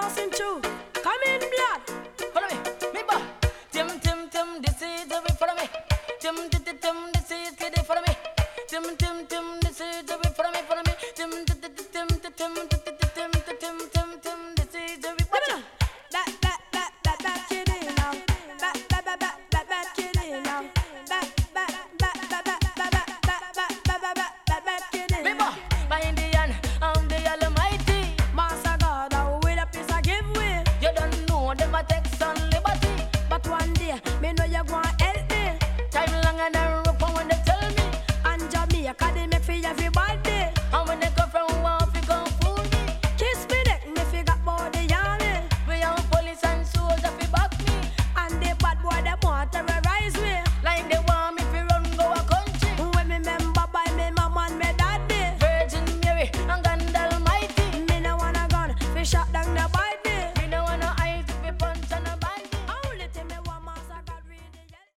passing through. Come in, blood. Follow me, me boy. Tim, Tim, Tim, this is the way. Follow me. Tim, Tim, Tim, this is the way. Follow me. Tim, Tim, Tim.